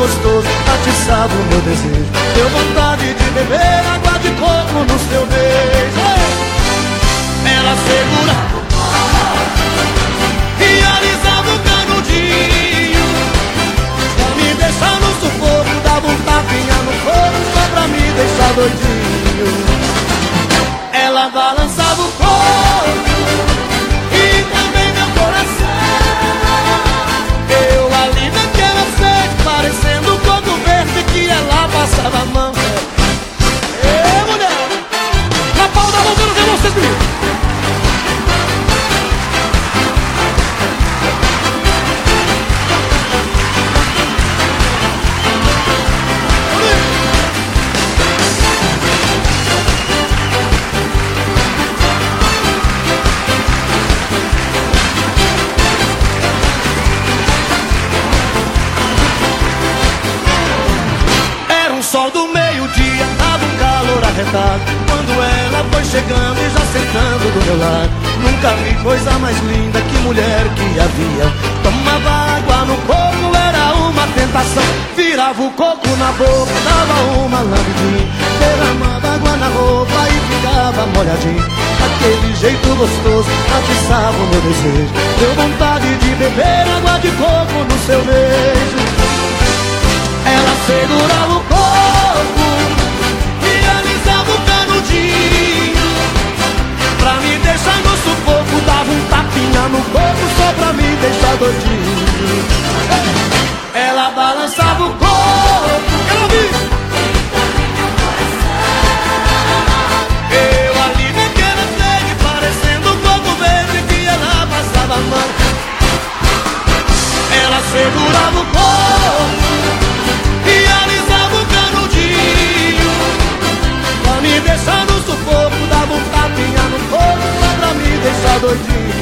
gostoso, atiçava o meu desejo. Deu vontade de beber água de coco no seu beijo. Ela segurava o coco e alisava o canudinho, pra me deixar no sufoco, dava um tapinha no corpo só pra me deixar doidinho. Ela balançava o corpo e também meu coração. Eu ali naquela sede, parecendo coco verde que ela passava a mão. Ê, mulher! Na palma da mão, quero ver vocês comigo. Sol do meio-dia, tava um calor arretado, quando ela foi chegando e já sentando do meu lado. Nunca vi coisa mais linda que mulher que havia. Tomava água no coco, era uma tentação. Virava o coco na boca, dava uma lambidinha, derramava água na roupa e ficava molhadinho. Aquele jeito gostoso, atiçava o meu desejo. Deu vontade de beber água de coco no seu beijo. Ela segurava o coco e alisava o canudinho, pra me deixar no sufoco, dava um tapinha no corpo só pra me deixar doidinho. Ela balançava o corpo, quero ouvir. Eu ali naquela sede, parecendo um coco verde que ela passava a mão. Ela segurava o corpo e alisava o canudinho, pra me deixar no sufoco, dava um tapinha no corpo só pra me deixar doidinho.